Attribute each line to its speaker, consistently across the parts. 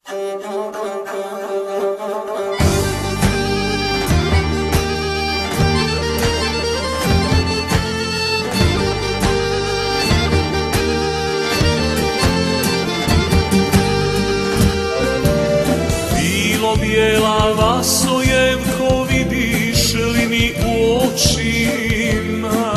Speaker 1: Bilo bijela Vasojevko, vidiš li mi u očima?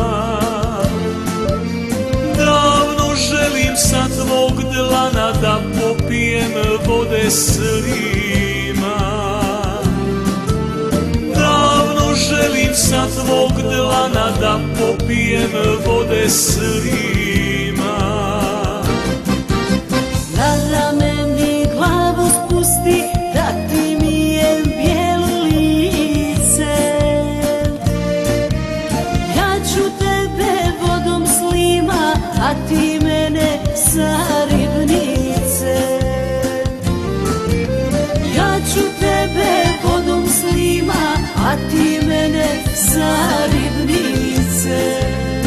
Speaker 1: Davno želim sa tvog dlana da popijem vode slima. Davno želim sa tvog dlana da popijem vode slima.
Speaker 2: Na rameni glavu spusti da ti mijem bijelo lice. Ja ću tebe vodom slima, a ti mene sa ribnice. Ja ću tebe vodom slima, a ti mene sa ribnice.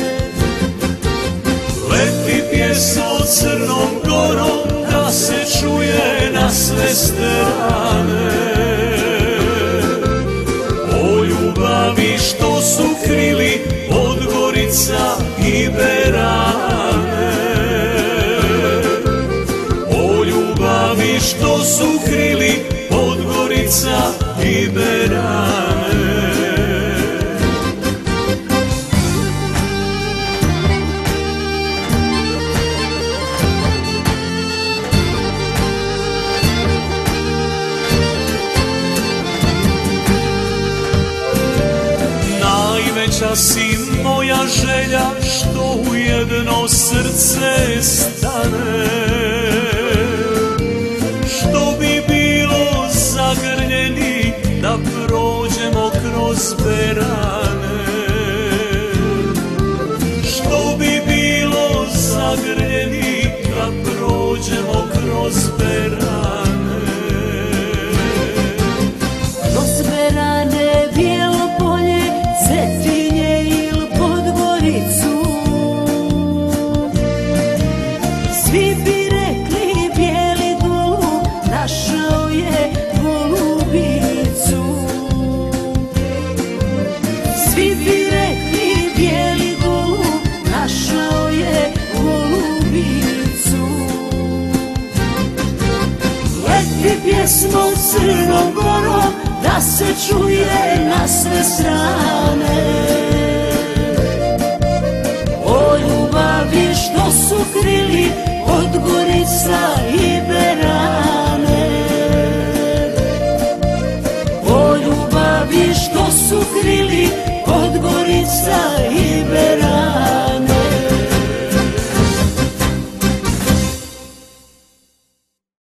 Speaker 1: Leti pjesmo Crnom Gorom da se čuje na sve strane. O ljubavi što su krili Podgorica i Berane. O ljubavi što su krili Podgorica i Berane. Najveća si moja želja što u jedno srce stane. Što bi bilo zagrljeni da prođemo kroz Berane. Što bi bilo zagrljeni da prođemo kroz Berane.
Speaker 2: Kroz Berane, Bijelo polje, Cetinje ili Podgoricu. Svi bi rekli bijeli golub našao je golubicu. Svi bi rekli bijeli golub našao je golubicu. Leti pjesmo Crnom Gorom da se čuje na sve strane. O ljubavi što su krili Podgorica i Berane. O ljubavi što su krili Podgorica